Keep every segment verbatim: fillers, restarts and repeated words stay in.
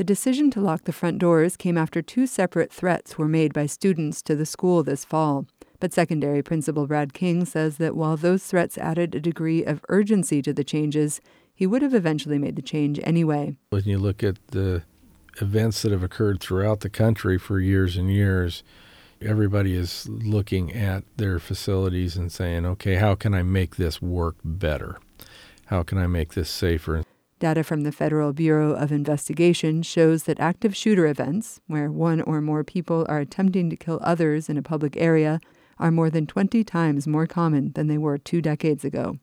The decision to lock the front doors came after two separate threats were made by students to the school this fall. But secondary principal Brad King says that while those threats added a degree of urgency to the changes, he would have eventually made the change anyway. When you look at the events that have occurred throughout the country for years and years, everybody is looking at their facilities and saying, okay, how can I make this work better? How can I make this safer? Data from the Federal Bureau of Investigation shows that active shooter events, where one or more people are attempting to kill others in a public area, are more than twenty times more common than they were two decades ago.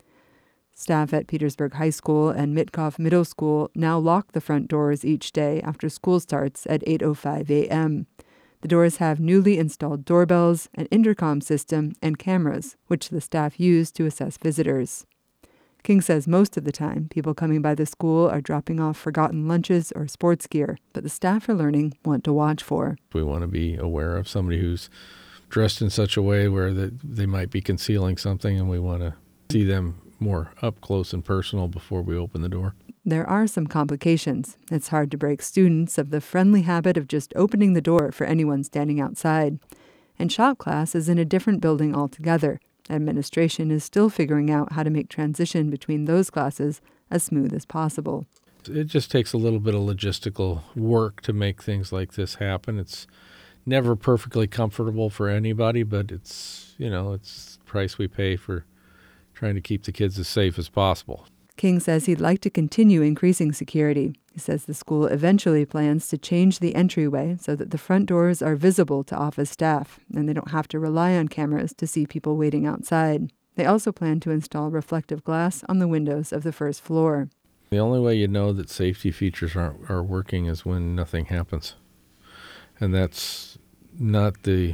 Staff at Petersburg High School and Mitkoff Middle School now lock the front doors each day after school starts at eight oh five a.m. The doors have newly installed doorbells, an intercom system, and cameras, which the staff use to assess visitors. King says most of the time, people coming by the school are dropping off forgotten lunches or sports gear, but the staff are learning what to watch for. We want to be aware of somebody who's dressed in such a way where that they might be concealing something, and we want to see them more up close and personal before we open the door. There are some complications. It's hard to break students of the friendly habit of just opening the door for anyone standing outside. And shop class is in a different building altogether. Administration is still figuring out how to make transition between those classes as smooth as possible. It just takes a little bit of logistical work to make things like this happen. It's never perfectly comfortable for anybody, but it's, you know, it's the price we pay for trying to keep the kids as safe as possible. King says he'd like to continue increasing security. He says the school eventually plans to change the entryway so that the front doors are visible to office staff, and they don't have to rely on cameras to see people waiting outside. They also plan to install reflective glass on the windows of the first floor. The only way you know that safety features aren't are working is when nothing happens. And that's not the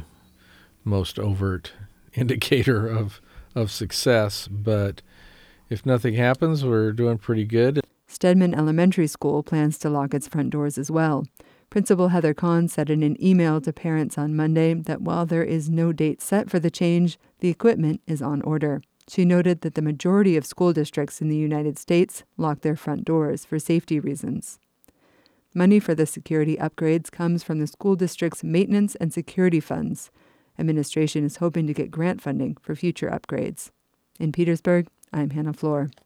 most overt indicator of, of success, but if nothing happens, we're doing pretty good. Stedman Elementary School plans to lock its front doors as well. Principal Heather Kahn said in an email to parents on Monday that while there is no date set for the change, the equipment is on order. She noted that the majority of school districts in the United States lock their front doors for safety reasons. Money for the security upgrades comes from the school district's maintenance and security funds. Administration is hoping to get grant funding for future upgrades. In Petersburg, I'm Hannah Floor.